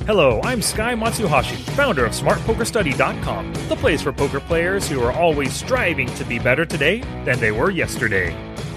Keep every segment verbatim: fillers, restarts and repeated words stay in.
Hello, I'm Sky Matsuhashi, founder of Smart Poker Study dot com, the place for poker players who are always striving to be better today than they were yesterday.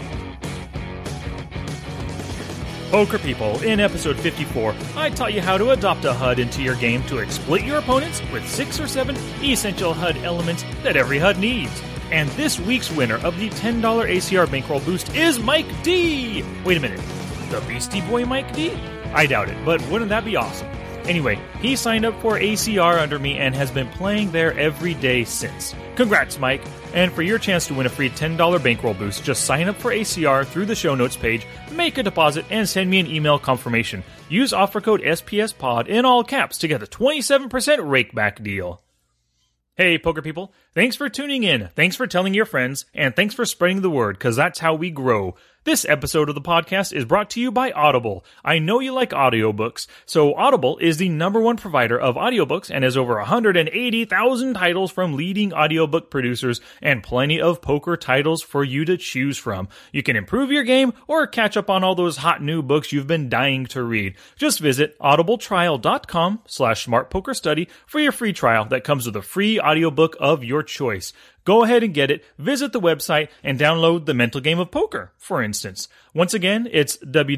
Poker people, in episode fifty-four, I taught you how to adopt a H U D into your game to exploit your opponents with six or seven essential H U D elements that every H U D needs. And this week's winner of the ten dollars A C R bankroll boost is Mike D! Wait a minute, the Beastie Boy Mike D? I doubt it, but wouldn't that be awesome? Anyway, he signed up for A C R under me and has been playing there every day since. Congrats, Mike! And for your chance to win a free ten dollars bankroll boost, just sign up for A C R through the show notes page, make a deposit, and send me an email confirmation. Use offer code S P S Pod in all caps to get a twenty-seven percent rakeback deal. Hey, poker people. Thanks for tuning in, thanks for telling your friends, and thanks for spreading the word, because that's how we grow. This episode of the podcast is brought to you by Audible. I know you like audiobooks, so Audible is the number one provider of audiobooks and has over one hundred eighty thousand titles from leading audiobook producers and plenty of poker titles for you to choose from. You can improve your game or catch up on all those hot new books you've been dying to read. Just visit audibletrial.com slash smartpokerstudy for your free trial that comes with a free audiobook of your choice. Go ahead and get it, visit the website, and download The Mental Game of Poker, for instance. Once again, it's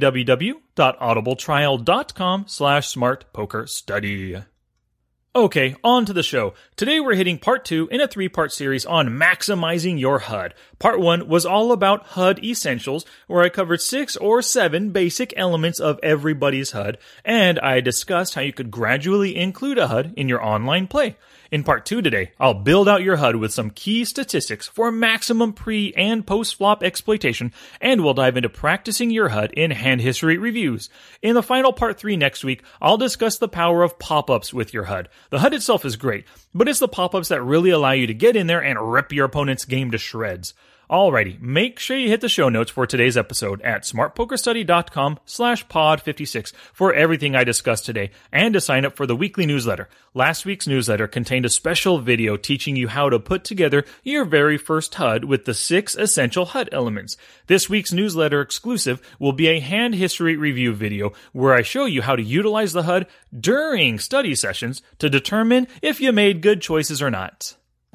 www.audibletrial.com slash smartpokerstudy. Okay, on to the show. Today we're hitting part two in a three-part series on maximizing your H U D. Part one was all about H U D essentials, where I covered six or seven basic elements of everybody's H U D, and I discussed how you could gradually include a H U D in your online play. In part two today, I'll build out your H U D with some key statistics for maximum pre- and post-flop exploitation, and we'll dive into practicing your H U D in hand history reviews. In the final part three next week, I'll discuss the power of pop-ups with your H U D. The H U D itself is great, but it's the pop-ups that really allow you to get in there and rip your opponent's game to shreds. Alrighty, make sure you hit the show notes for today's episode at smartpokerstudy.com slash pod 56 for everything I discussed today and to sign up for the weekly newsletter. Last week's newsletter contained a special video teaching you how to put together your very first H U D with the six essential H U D elements. This week's newsletter exclusive will be a hand history review video where I show you how to utilize the H U D during study sessions to determine if you made good choices or not.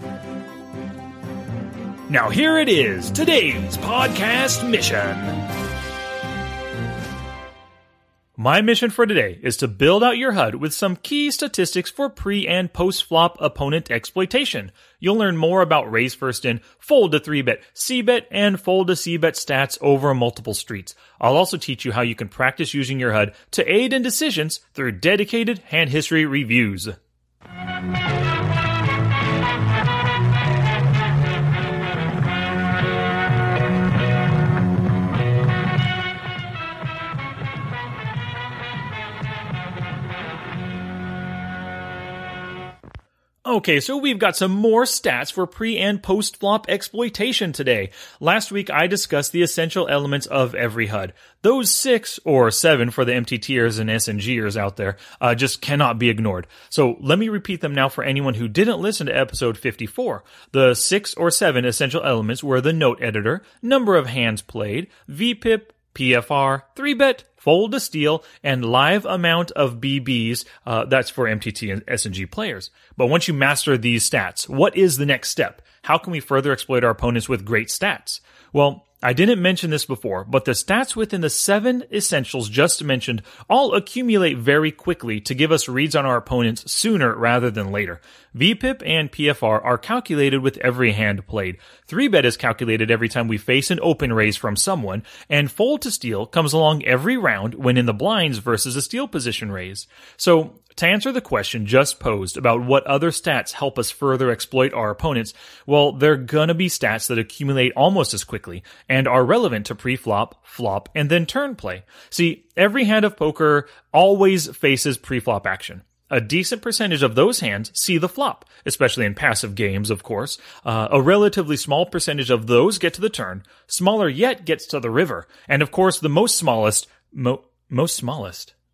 Now here it is, today's podcast mission. My mission for today is to build out your H U D with some key statistics for pre- and post-flop opponent exploitation. You'll learn more about raise first in, fold to three bet, c-bet, and fold to c-bet stats over multiple streets. I'll also teach you how you can practice using your H U D to aid in decisions through dedicated hand history reviews. Okay, so we've got some more stats for pre- and post-flop exploitation today. Last week, I discussed the essential elements of every H U D. Those six, or seven for the M T Ters and S N Gers out there, uh, just cannot be ignored. So let me repeat them now for anyone who didn't listen to episode fifty-four. The six or seven essential elements were the note editor, number of hands played, V P I P, P F R, three bet, fold to steal, and live amount of B Bs. Uh, that's for M T T and S N G players. But once you master these stats, what is the next step? How can we further exploit our opponents with great stats? Well, I didn't mention this before, but the stats within the seven essentials just mentioned all accumulate very quickly to give us reads on our opponents sooner rather than later. V P I P and P F R are calculated with every hand played. three bet is calculated every time we face an open raise from someone, and fold to steal comes along every round when in the blinds versus a steal position raise. So, to answer the question just posed about what other stats help us further exploit our opponents, well, they're gonna be stats that accumulate almost as quickly and are relevant to pre-flop, flop, and then turn play. See, every hand of poker always faces pre-flop action. A decent percentage of those hands see the flop, especially in passive games, of course. Uh, a relatively small percentage of those get to the turn. Smaller yet gets to the river. And of course, the most smallest, mo- most smallest.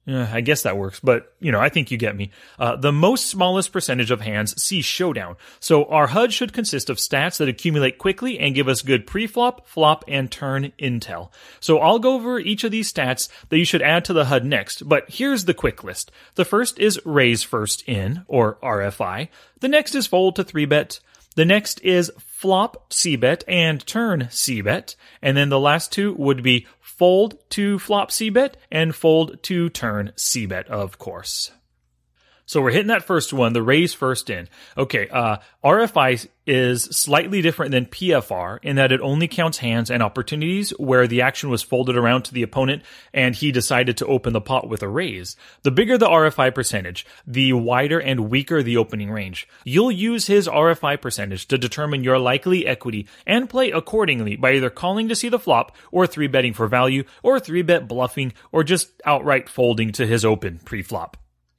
Uh, I guess that works, but, you know, I think you get me. Uh, the most smallest percentage of hands see showdown. So our H U D should consist of stats that accumulate quickly and give us good pre-flop, flop, and turn intel. So I'll go over each of these stats that you should add to the H U D next, but here's the quick list. The first is raise first in, or R F I. The next is fold to three bet. The next is flop C-bet and turn C-bet. And then the last two would be fold to flop C-bet and fold to turn C-bet, of course. So we're hitting that first one, the raise first in. Okay, uh, R F I is slightly different than P F R in that it only counts hands and opportunities where the action was folded around to the opponent and he decided to open the pot with a raise. The bigger the R F I percentage, the wider and weaker the opening range. You'll use his R F I percentage to determine your likely equity and play accordingly by either calling to see the flop or three betting for value or three bet bluffing or just outright folding to his open pre-flop.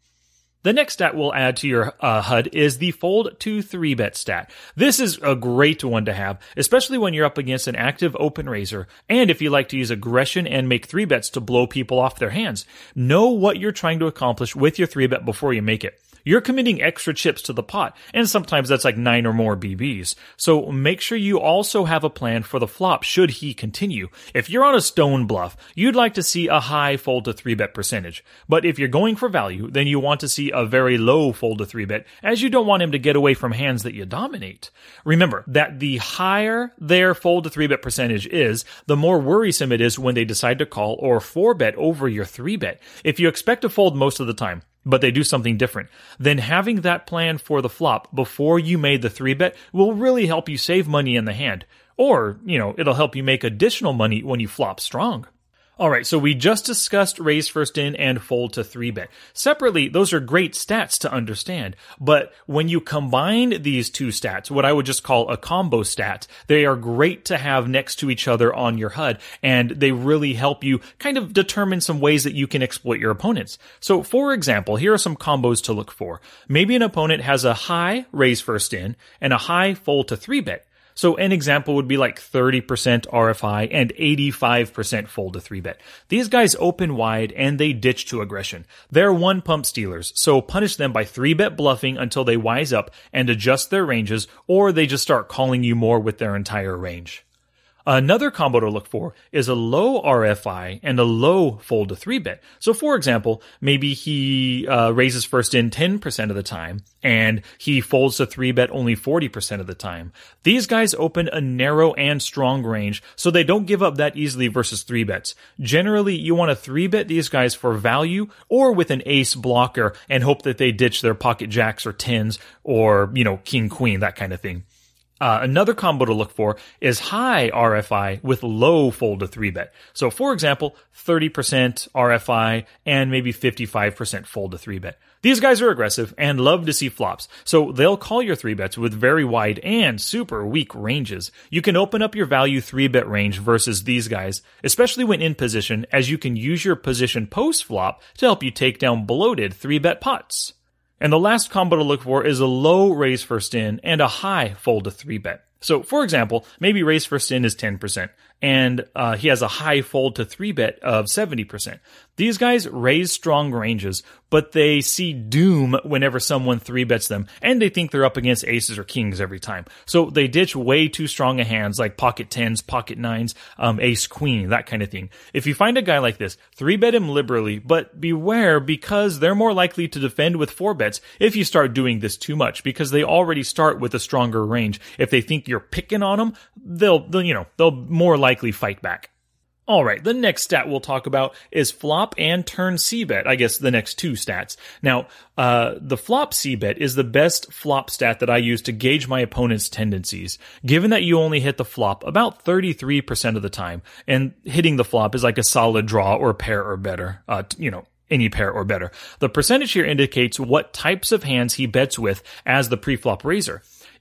The next stat we'll add to your uh, H U D is the fold to three bet stat. This is a great one to have, especially when you're up against an active open raiser, and if you like to use aggression and make three bets to blow people off their hands. Know what you're trying to accomplish with your three bet before you make it. You're committing extra chips to the pot, and sometimes that's like nine or more B Bs. So make sure you also have a plan for the flop should he continue. If you're on a stone bluff, you'd like to see a high fold to three bet percentage. But if you're going for value, then you want to see a very low fold to three bet, as you don't want him to get away from hands that you dominate. Remember that the higher their fold to three bet percentage is, the more worrisome it is when they decide to call or four bet over your three bet. If you expect to fold most of the time, but they do something different, then having that plan for the flop before you made the three bet will really help you save money in the hand. Or, you know, it'll help you make additional money when you flop strong. Alright, so we just discussed raise first in and fold to three bet. Separately, those are great stats to understand, but when you combine these two stats, what I would just call a combo stat, they are great to have next to each other on your H U D, and they really help you kind of determine some ways that you can exploit your opponents. So, for example, here are some combos to look for. Maybe an opponent has a high raise first in and a high fold to three bet. So an example would be like thirty percent R F I and eighty-five percent fold to three bet. These guys open wide and they ditch to aggression. They're one pump stealers, so punish them by three bet bluffing until they wise up and adjust their ranges, or they just start calling you more with their entire range. Another combo to look for is a low R F I and a low fold to three bet. So for example, maybe he uh, raises first in ten percent of the time and he folds to three bet only forty percent of the time. These guys open a narrow and strong range, so they don't give up that easily versus three bets. Generally, you want to three bet these guys for value or with an ace blocker and hope that they ditch their pocket jacks or tens or, you know, king queen, that kind of thing. Uh, another combo to look for is high R F I with low fold to three bet. So for example, thirty percent R F I and maybe fifty-five percent fold to three bet. These guys are aggressive and love to see flops, so they'll call your three bets with very wide and super weak ranges. You can open up your value three bet range versus these guys, especially when in position, as you can use your position post flop to help you take down bloated three bet pots. And the last combo to look for is a low raise first in and a high fold to three bet. So, for example, maybe raise first in is ten percent, and uh, he has a high fold to three bet of seventy percent. These guys raise strong ranges, but they see doom whenever someone three bets them, and they think they're up against aces or kings every time. So they ditch way too strong a hands like pocket tens, pocket nines, um, ace queen, that kind of thing. If you find a guy like this, three bet him liberally, but beware because they're more likely to defend with four bets if you start doing this too much, because they already start with a stronger range. If they think you're picking on them, they'll, they'll you know, they'll more likely fight back. Alright, the next stat we'll talk about is flop and turn C-bet, I guess the next two stats. Now, uh, the flop C-bet is the best flop stat that I use to gauge my opponent's tendencies, given that you only hit the flop about thirty-three percent of the time, and hitting the flop is like a solid draw or pair or better, uh, you know, any pair or better. The percentage here indicates what types of hands he bets with as the pre-flop raiser.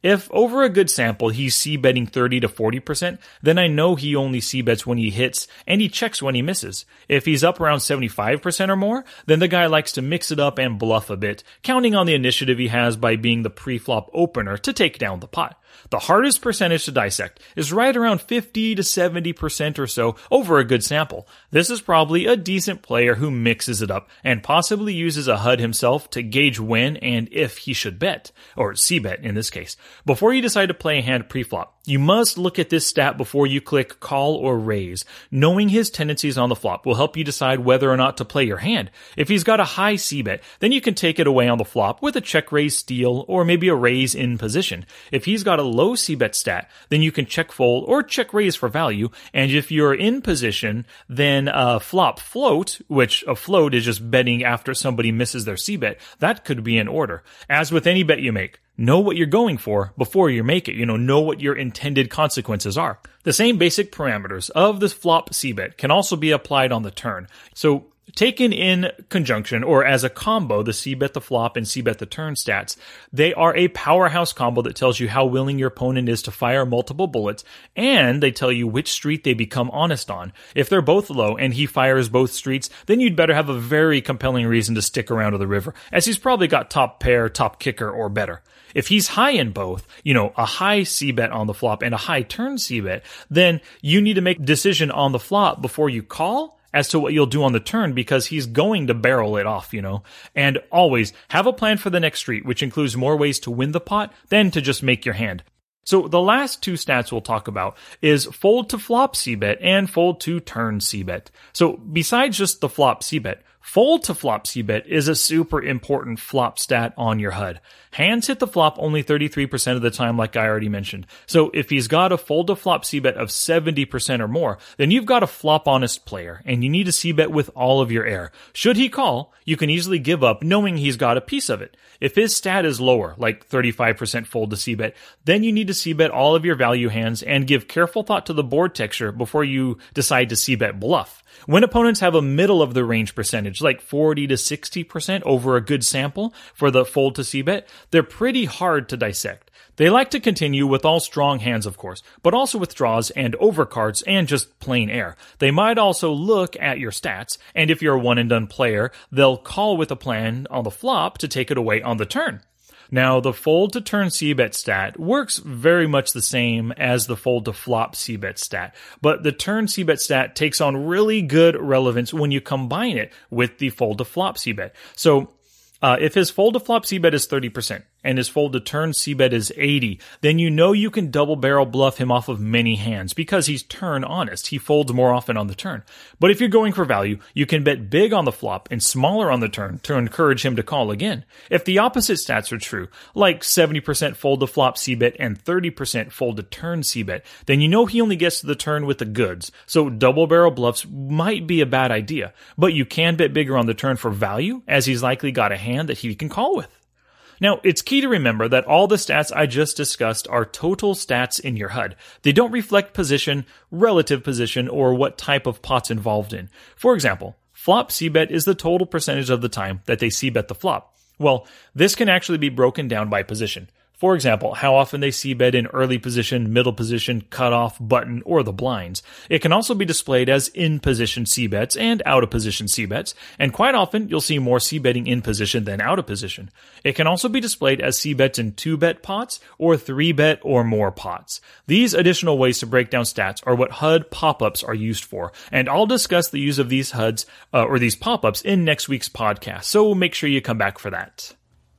If over a good sample he's c-betting thirty to forty percent, then I know he only c-bets when he hits and he checks when he misses. If he's up around seventy-five percent or more, then the guy likes to mix it up and bluff a bit, counting on the initiative he has by being the pre-flop opener to take down the pot. The hardest percentage to dissect is right around fifty to seventy percent or so over a good sample. This is probably a decent player who mixes it up and possibly uses a H U D himself to gauge when and if he should bet, or c-bet in this case. Before you decide to play a hand pre-flop, you must look at this stat before you click call or raise. Knowing his tendencies on the flop will help you decide whether or not to play your hand. If he's got a high c-bet, then you can take it away on the flop with a check raise steal or maybe a raise in position. If he's got a low c-bet stat, then you can check fold or check raise for value. And if you're in position, then a flop float, which a float is just betting after somebody misses their c-bet, that could be in order. As with any bet you make, know what you're going for before you make it. You know, know what your intended consequences are. The same basic parameters of this flop c-bet can also be applied on the turn. So, taken in conjunction, or as a combo, the c-bet the flop and c-bet the turn stats, they are a powerhouse combo that tells you how willing your opponent is to fire multiple bullets, and they tell you which street they become honest on. If they're both low and he fires both streets, then you'd better have a very compelling reason to stick around to the river, as he's probably got top pair, top kicker, or better. If he's high in both, you know, a high c-bet on the flop and a high turn c-bet, then you need to make a decision on the flop before you call as to what you'll do on the turn, because he's going to barrel it off, you know. And always have a plan for the next street, which includes more ways to win the pot than to just make your hand. So the last two stats we'll talk about is fold to flop c-bet and fold to turn c-bet. So besides just the flop c-bet, fold to flop c-bet is a super important flop stat on your H U D. Hands hit the flop only thirty-three percent of the time, like I already mentioned. So if he's got a fold to flop c-bet of seventy percent or more, then you've got a flop honest player, and you need to c-bet with all of your air. Should he call, you can easily give up knowing he's got a piece of it. If his stat is lower, like thirty-five percent fold to c-bet, then you need to c-bet all of your value hands and give careful thought to the board texture before you decide to c-bet bluff. When opponents have a middle of the range percentage, like forty to sixty percent over a good sample for the fold to c-bet, they're pretty hard to dissect. They like to continue with all strong hands, of course, but also with draws and overcards and just plain air. They might also look at your stats, and if you're a one-and-done player, they'll call with a plan on the flop to take it away on the turn. Now, the fold to turn c-bet stat works very much the same as the fold to flop c-bet stat, but the turn c-bet stat takes on really good relevance when you combine it with the fold to flop c-bet. So, uh, if his fold to flop c-bet is thirty percent, and his fold to turn c-bet is eighty, then you know you can double barrel bluff him off of many hands because he's turn honest. He folds more often on the turn. But if you're going for value, you can bet big on the flop and smaller on the turn to encourage him to call again. If the opposite stats are true, like seventy percent fold to flop c-bet and thirty percent fold to turn c-bet, then you know he only gets to the turn with the goods. So double barrel bluffs might be a bad idea, but you can bet bigger on the turn for value, as he's likely got a hand that he can call with. Now, it's key to remember that all the stats I just discussed are total stats in your H U D. They don't reflect position, relative position, or what type of pot's involved in. For example, flop c-bet is the total percentage of the time that they c-bet the flop. Well, this can actually be broken down by position. For example, how often they c-bet in early position, middle position, cutoff, button, or the blinds. It can also be displayed as in-position c-bets and out-of-position c-bets, and quite often you'll see more c-betting in position than out of position. It can also be displayed as c-bets in two-bet pots or three-bet or more pots. These additional ways to break down stats are what H U D pop-ups are used for, and I'll discuss the use of these H U Ds uh, or these pop-ups in next week's podcast, so make sure you come back for that.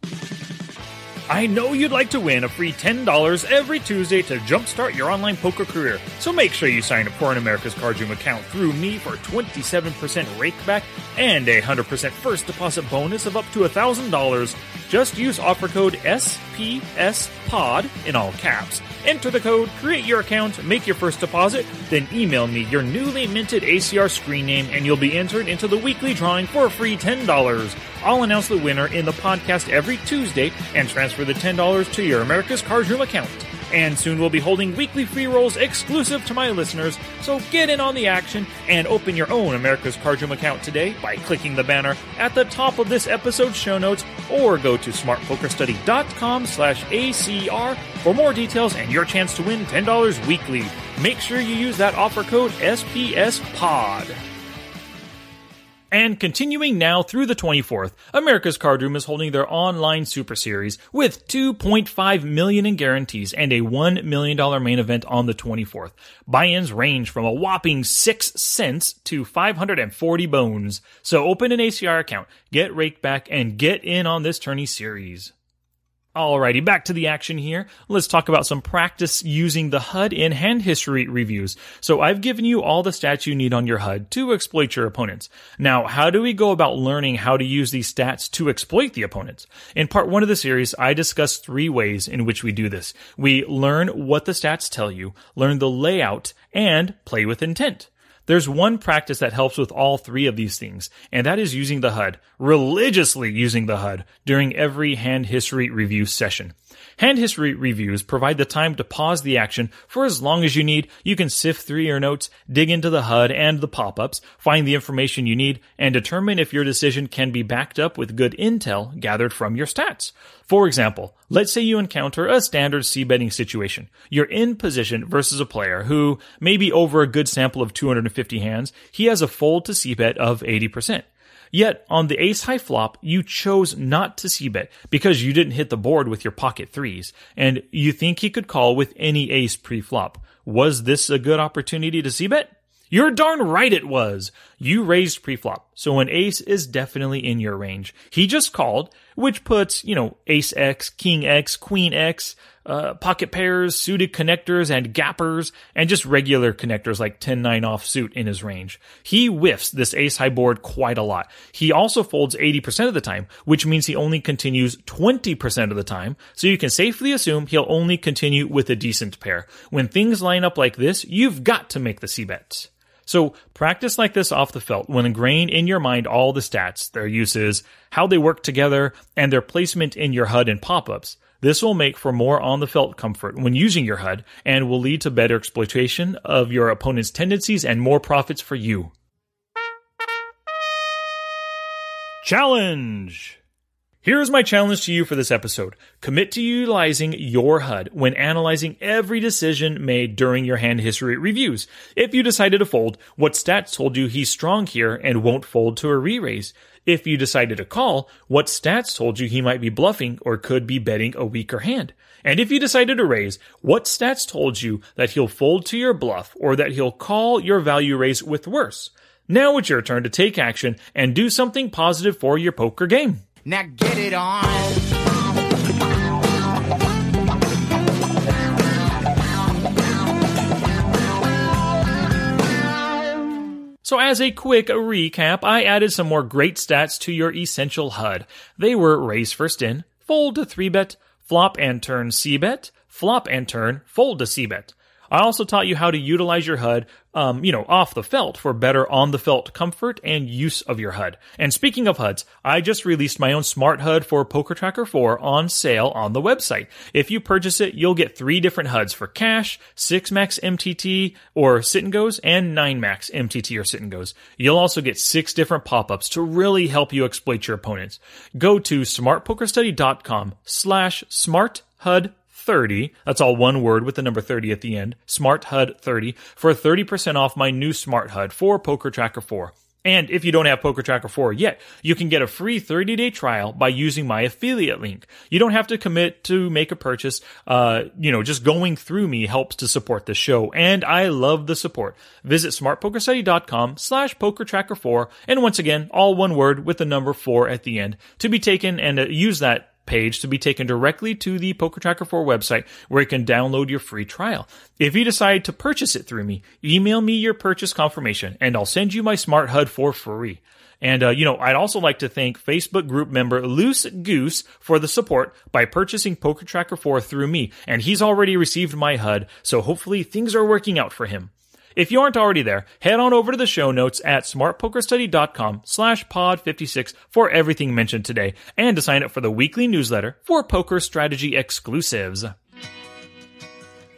I know you'd like to win a free ten dollars every Tuesday to jumpstart your online poker career, so make sure you sign up for an America's Card Room account through me for twenty-seven percent rakeback and a one hundred percent first deposit bonus of up to one thousand dollars. Just use offer code S P S P O D in all caps. Enter the code, create your account, make your first deposit, then email me your newly minted A C R screen name and you'll be entered into the weekly drawing for a free ten dollars. I'll announce the winner in the podcast every Tuesday and transfer the ten dollars to your America's Card Room account. And soon we'll be holding weekly free rolls exclusive to my listeners, so get in on the action and open your own America's Card Room account today by clicking the banner at the top of this episode's show notes, or go to smartpokerstudy.com slash ACR for more details and your chance to win ten dollars weekly. Make sure you use that offer code S P S P O D. And continuing now through the twenty-fourth, America's Card Room is holding their online Super Series with two point five million dollars in guarantees and a one million dollars main event on the twenty-fourth. Buy-ins range from a whopping six cents to five hundred forty bones. So open an A C R account, get raked back, and get in on this tourney series. Alrighty, back to the action here. Let's talk about some practice using the H U D in hand history reviews. So I've given you all the stats you need on your H U D to exploit your opponents. Now, how do we go about learning how to use these stats to exploit the opponents? In part one of the series, I discussed three ways in which we do this. We learn what the stats tell you, learn the layout, and play with intent. There's one practice that helps with all three of these things, and that is using the H U D, religiously using the H U D, during every hand history review session. Hand history reviews provide the time to pause the action for as long as you need. You can sift through your notes, dig into the H U D and the pop-ups, find the information you need, and determine if your decision can be backed up with good intel gathered from your stats. For example, let's say you encounter a standard c-betting situation. You're in position versus a player who, maybe over a good sample of two hundred fifty hands, he has a fold to c-bet of eighty percent. Yet, on the ace-high flop, you chose not to c-bet because you didn't hit the board with your pocket threes, and you think he could call with any ace pre-flop. Was this a good opportunity to c-bet? You're darn right it was! You raised pre-flop, so an ace is definitely in your range. He just called, which puts, you know, ace X, king X, queen X, uh, pocket pairs, suited connectors, and gappers, and just regular connectors like ten nine offsuit in his range. He whiffs this ace-high board quite a lot. He also folds eighty percent of the time, which means he only continues twenty percent of the time, so you can safely assume he'll only continue with a decent pair. When things line up like this, you've got to make the c-bets. So practice like this off the felt will ingrain in your mind all the stats, their uses, how they work together, and their placement in your H U D and pop-ups. This will make for more on-the-felt comfort when using your H U D and will lead to better exploitation of your opponent's tendencies and more profits for you. Challenge! Here's my challenge to you for this episode. Commit to utilizing your H U D when analyzing every decision made during your hand history reviews. If you decided to fold, what stats told you he's strong here and won't fold to a re-raise? If you decided to call, what stats told you he might be bluffing or could be betting a weaker hand? And if you decided to raise, what stats told you that he'll fold to your bluff or that he'll call your value raise with worse? Now it's your turn to take action and do something positive for your poker game. Now get it on. So as a quick recap, I added some more great stats to your essential H U D. They were raise first in, fold to three bet, flop and turn c-bet, flop and turn, fold to c-bet. I also taught you how to utilize your H U D, um, you know, off the felt for better on-the-felt comfort and use of your H U D. And speaking of H U Ds, I just released my own Smart H U D for Poker Tracker four on sale on the website. If you purchase it, you'll get three different H U Ds for cash, six max M T T or sit and goes, and nine max M T T or sit and goes. You'll also get six different pop-ups to really help you exploit your opponents. Go to smartpokerstudy.com slash smart H U D thirty, that's all one word with the number thirty at the end, Smart H U D thirty, for thirty percent off my new Smart H U D for Poker Tracker four. And if you don't have Poker Tracker four yet, you can get a free thirty-day trial by using my affiliate link. You don't have to commit to make a purchase. Uh, you know, just going through me helps to support the show, and I love the support. Visit smartpokerstudy.com slash pokertracker4, and once again, all one word with the number four at the end, to be taken and uh, use that page to be taken directly to the Poker Tracker four website where you can download your free trial. If you decide to purchase it through me, email me your purchase confirmation and I'll send you my Smart H U D for free. And, uh, you know, I'd also like to thank Facebook group member Loose Goose for the support by purchasing Poker Tracker four through me. And he's already received my H U D, so hopefully things are working out for him. If you aren't already there, head on over to the show notes at smartpokerstudy.com slash pod 56 for everything mentioned today and to sign up for the weekly newsletter for poker strategy exclusives.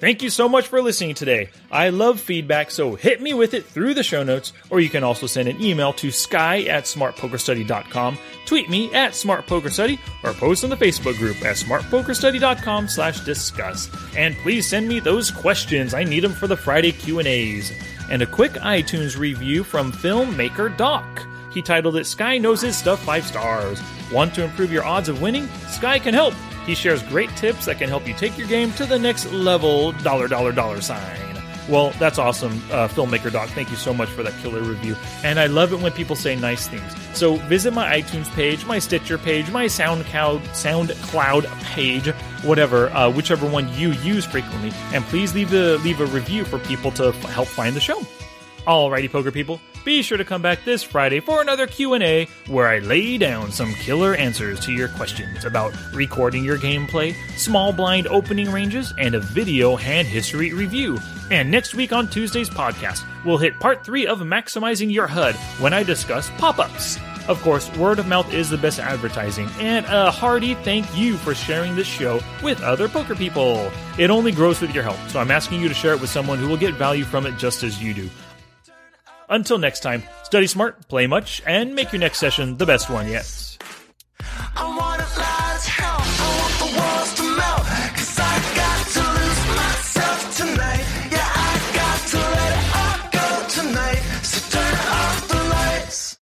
Thank you so much for listening today. I love feedback, so hit me with it through the show notes, or you can also send an email to sky at smart poker study dot com, tweet me at smartpokerstudy, or post on the Facebook group at smartpokerstudy.com slash discuss. And please send me those questions. I need them for the Friday Q and A's. And a quick iTunes review from Filmmaker Doc. He titled it, Sky Knows His Stuff five stars. Want to improve your odds of winning? Sky can help. He shares great tips that can help you take your game to the next level, dollar, dollar, dollar sign. Well, that's awesome, uh, Filmmaker Doc. Thank you so much for that killer review. And I love it when people say nice things. So visit my iTunes page, my Stitcher page, my SoundCloud, SoundCloud page, whatever, uh, whichever one you use frequently. And please leave a, leave a review for people to f- help find the show. Alrighty, poker people, be sure to come back this Friday for another Q and A where I lay down some killer answers to your questions about recording your gameplay, small blind opening ranges, and a video hand history review. And next week on Tuesday's podcast, we'll hit part three of Maximizing Your H U D when I discuss pop-ups. Of course, word of mouth is the best advertising, and a hearty thank you for sharing this show with other poker people. It only grows with your help, so I'm asking you to share it with someone who will get value from it just as you do. Until next time, study smart, play much, and make your next session the best one yet.